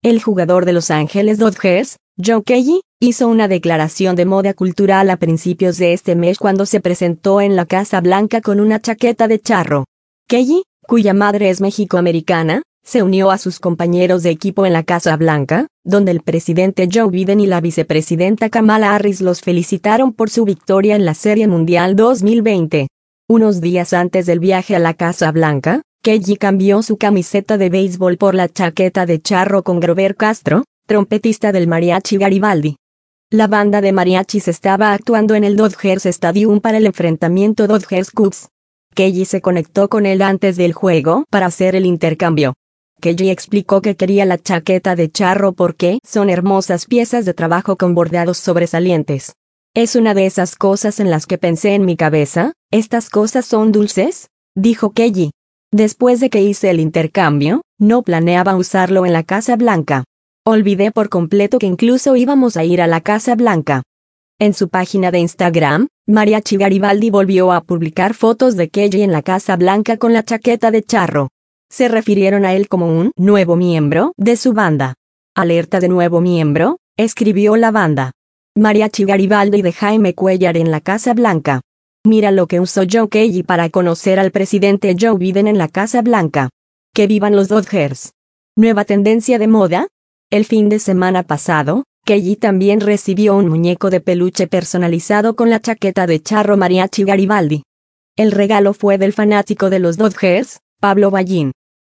El jugador de Los Ángeles Dodgers, Joe Kelly, hizo una declaración de moda cultural a principios de este mes cuando se presentó en la Casa Blanca con una chaqueta de charro. Kelly, cuya madre es mexicoamericana, se unió a sus compañeros de equipo en la Casa Blanca, donde el presidente Joe Biden y la vicepresidenta Kamala Harris los felicitaron por su victoria en la Serie Mundial 2020. Unos días antes del viaje a la Casa Blanca, Kelly cambió su camiseta de béisbol por la chaqueta de charro con Grover Castro, trompetista del mariachi Garibaldi. La banda de mariachis estaba actuando en el Dodgers Stadium para el enfrentamiento Dodgers-Cubs. Kelly se conectó con él antes del juego para hacer el intercambio. Kelly explicó que quería la chaqueta de charro porque son hermosas piezas de trabajo con bordados sobresalientes. Es una de esas cosas en las que pensé en mi cabeza, ¿estas cosas son dulces?, dijo Kelly. Después de que hice el intercambio, no planeaba usarlo en la Casa Blanca. Olvidé por completo que incluso íbamos a ir a la Casa Blanca. En su página de Instagram, Mariachi Garibaldi volvió a publicar fotos de Kelly en la Casa Blanca con la chaqueta de charro. Se refirieron a él como un nuevo miembro de su banda. Alerta de nuevo miembro, escribió la banda. Mariachi Garibaldi de Jaime Cuellar en la Casa Blanca. Mira lo que usó Joe Kelly para conocer al presidente Joe Biden en la Casa Blanca. ¡Que vivan los Dodgers! ¿Nueva tendencia de moda? El fin de semana pasado, Kelly también recibió un muñeco de peluche personalizado con la chaqueta de charro Mariachi Garibaldi. El regalo fue del fanático de los Dodgers, Pablo Ballín.